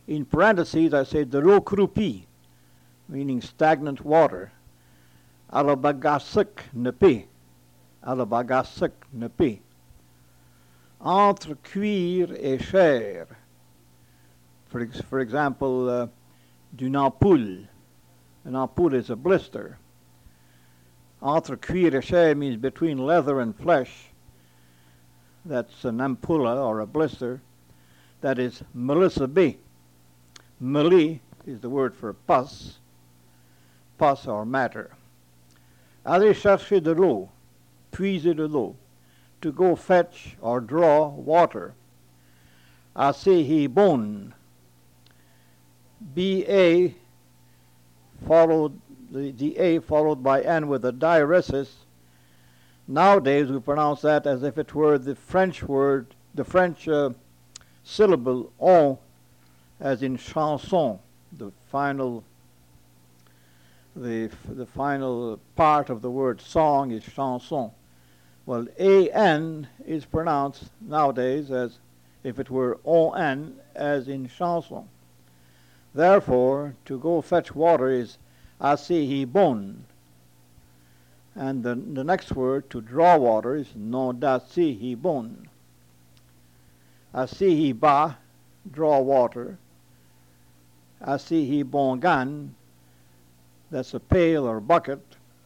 In parentheses, I say de l'eau croupie, meaning stagnant water. Alabagasuk nepe. Alabagasuk nepe. Entre cuire et chair. For example, d'une ampoule. An ampoule is a blister. Entre cuire et chair means between leather and flesh. That's an ampulla or a blister. That is melissa B. Meli is the word for pus or matter. Aller chercher de l'eau, puiser de l'eau, to go fetch or draw water. Assez he bon. B-A followed, the A followed by N with a diaresis. Nowadays we pronounce that as if it were the French word, the French syllable on, as in chanson, the final part of the word song is chanson. Well, A-N is pronounced nowadays as if it were on, as in chanson. Therefore, to go fetch water is assez hi bon. And the next word, to draw water, is non d'assez hi bon. Assez hi ba, draw water. Assez hi bon gan, that's a pail or bucket.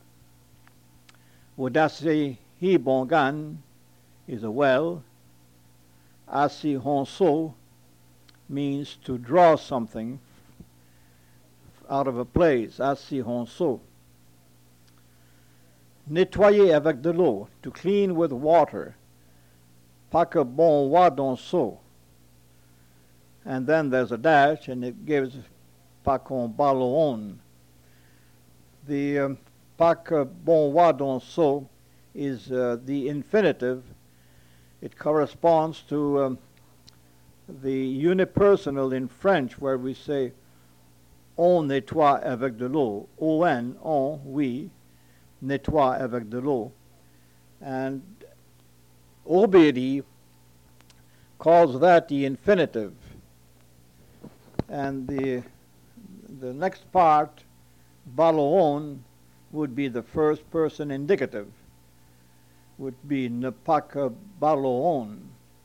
Wodasse hi bon gan is a well. Assez honso means to draw something out of a place. Assez honso. Nettoyer avec de l'eau, to clean with water. Pas que bon wa dans seau. And then there's a dash, and it gives pas qu'on ballon. The pas que bon wa dans seau is the infinitive. It corresponds to the unipersonal in French, where we say on nettoie avec de l'eau. On, we, nettoie avec de l'eau. And Obedi calls that the infinitive. And the next part, ballon, would be the first person indicative, would be ne pas que ballon.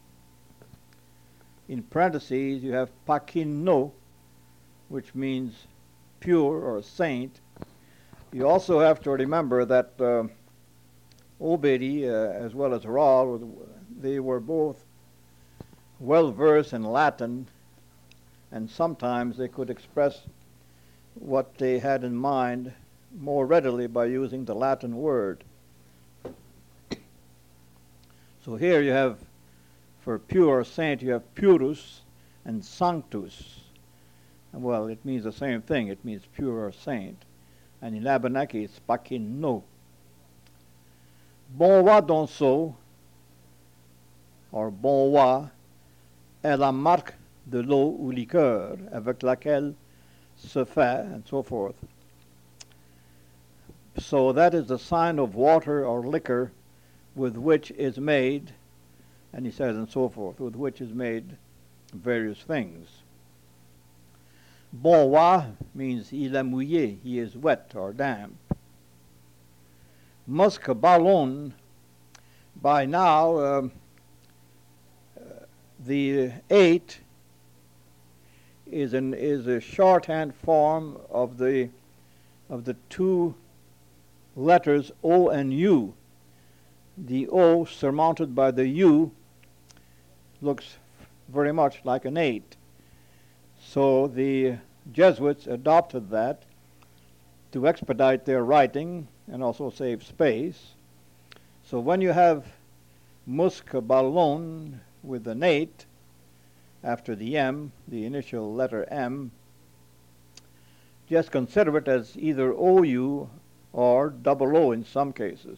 In parentheses, you have pakino, which means pure or saint. You also have to remember that Obedi, as well as Ra, they were both well versed in Latin, and sometimes they could express what they had in mind more readily by using the Latin word. So here you have, for pure or saint, you have purus and sanctus. Well, it means the same thing. It means pure or saint. And in Abenaki, it's pakino. Bon wa donso, or bon wa, est la marque de l'eau ou liqueur avec laquelle se fait, and so forth. So that is the sign of water or liquor with which is made, and he says, and so forth, with which is made various things. Bon wa means il est mouillé, he is wet or damp. Musque ballon, by now, the 8 is a shorthand form of the two letters O and U. The O surmounted by the U looks very much like an 8. So the Jesuits adopted that to expedite their writing and also save space. So when you have musque ballon with an 8 after the M, the initial letter M, just consider it as either OU or double O in some cases.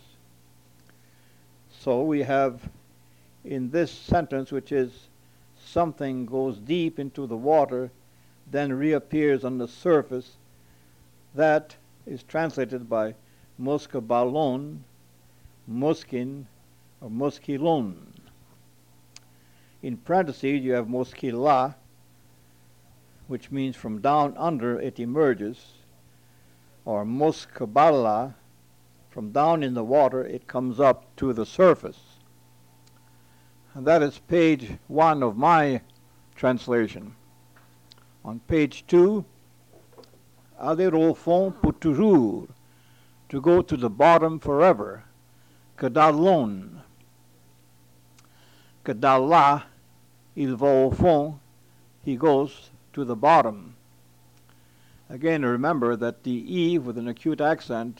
So we have in this sentence, which is something goes deep into the water, then reappears on the surface, that is translated by musque ballon, muskin, or muskilon. In parentheses, you have muskila, which means from down under it emerges, or Moskabala, from down in the water it comes up to the surface. And that is page 1 of my translation. On page 2, aller au fond pour toujours, to go to the bottom forever, Kedalon. Kedallah, il va au fond, he goes to the bottom. Again, remember that the E with an acute accent,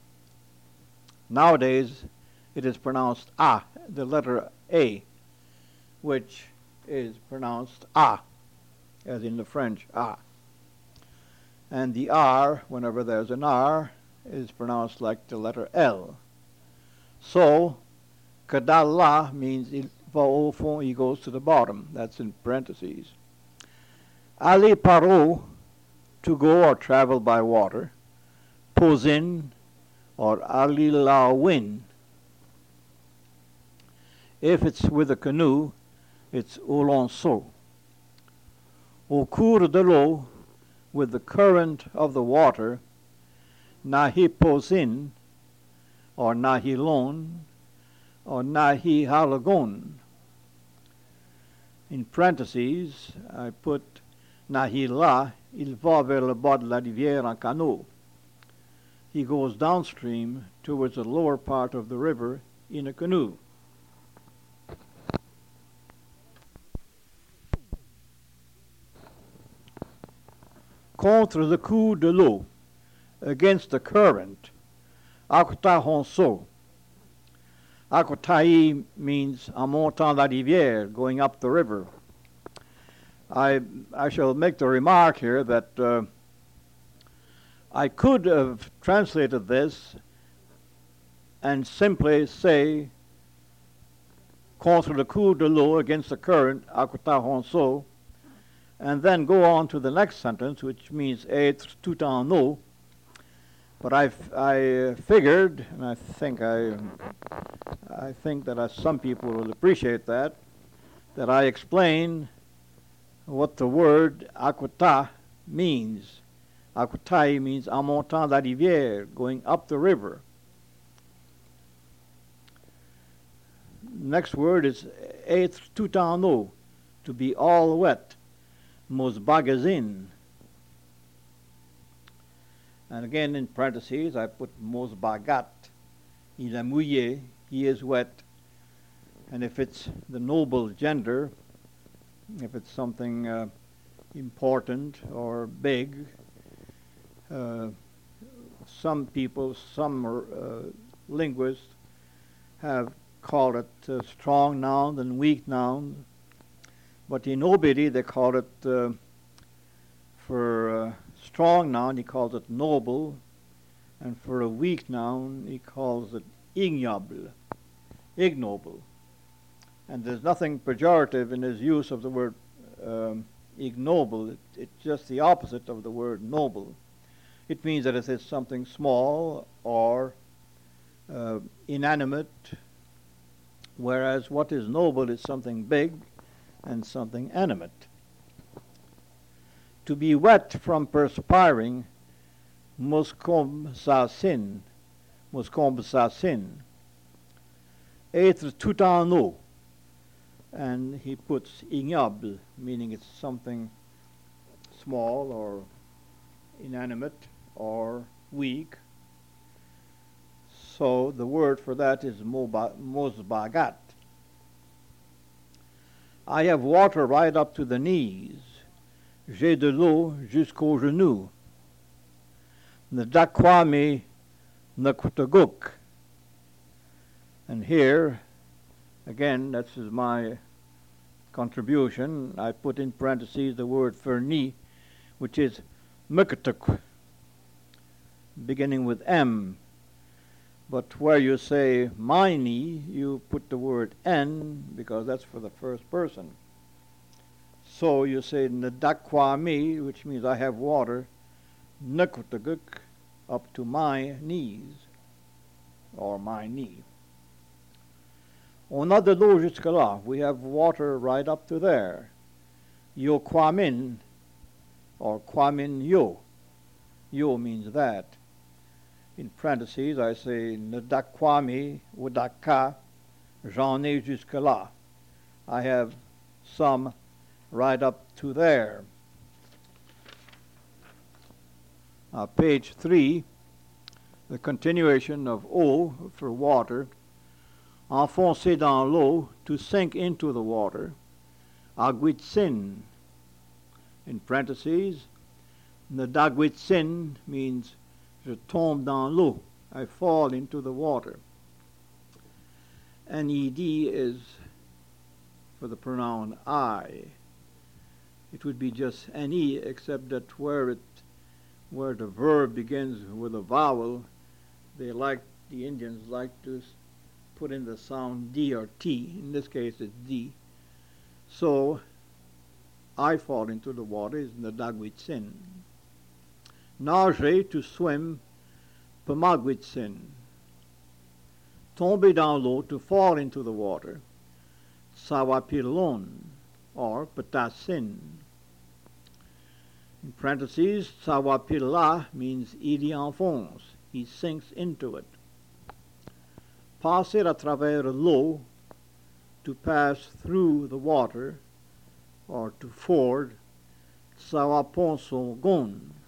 nowadays it is pronounced A, the letter A, which is pronounced A, as in the French A. And the R, whenever there's an R, is pronounced like the letter L. So, Kedallah means il va au fond, he goes to the bottom. That's in parentheses. Aller par eau, to go or travel by water. Posin, or aller la win. If it's with a canoe, it's au lanceau. Au cours de l'eau, with the current of the water, nahi posin, or nahi lon, or nahi halagon. In parentheses, I put nahi la, il va vers le bas de la rivière en canot. He goes downstream towards the lower part of the river in a canoe. Contre le coup de l'eau, against the current, akota honso. Akotai means en montant la rivière, going up the river. I shall make the remark here that I could have translated this and simply say contre le coup de l'eau, against the current, akota honso, and then go on to the next sentence, which means être tout en eau. But I figured, and I think that some people will appreciate that I explain what the word akota means. Akotai means en montant la rivière, going up the river. Next word is être tout en eau, to be all wet. Mosbagazin. And again in parentheses I put mosbagat. Il est mouillé, he is wet. And if it's the noble gender, if it's something important or big, some people, some linguists have called it strong noun and weak noun. But in Obidi, they call it, for strong noun, he calls it noble, and for a weak noun, he calls it ignoble. And there's nothing pejorative in his use of the word ignoble. It's just the opposite of the word noble. It means that it is something small or inanimate, whereas what is noble is something big and something animate. To be wet from perspiring, moscombe sa sin. Être tout en eau. And he puts ignoble, meaning it's something small or inanimate or weak. So the word for that is mosbagat. I have water right up to the knees. J'ai de l'eau jusqu'aux genoux. Nadakwami nakutaguk. And here, again, this is my contribution. I put in parentheses the word ferni, which is mikutuk, beginning with M. But where you say my knee, you put the word N, because that's for the first person. So you say nadakwami, which means I have water, nakutaguk, up to my knees, or my knee. On a de l'eau jusque là, we have water right up to there. Yokwamin, or kwamin yo. Yo means that. In parentheses, I say nadakwami udaka, j'en ai jusque là. I have some right up to there. Page 3, the continuation of eau for water. Enfoncer dans l'eau, to sink into the water. Aguitsin, in parentheses, nadaguitsin means je tombe dans l'eau, I fall into the water. Ned is for the pronoun I. It would be just ne, except that where the verb begins with a vowel, the Indians like to put in the sound D or T. In this case, it's D. So, I fall into the water is nadagwitsin. Nager, to swim, pamagwitsin. Tomber dans l'eau, to fall into the water, sawapirlon, or patasin. In parentheses, sawapirla means il y enfonce, he sinks into it. Passer à travers l'eau, to pass through the water, or to ford, sawaponsogon,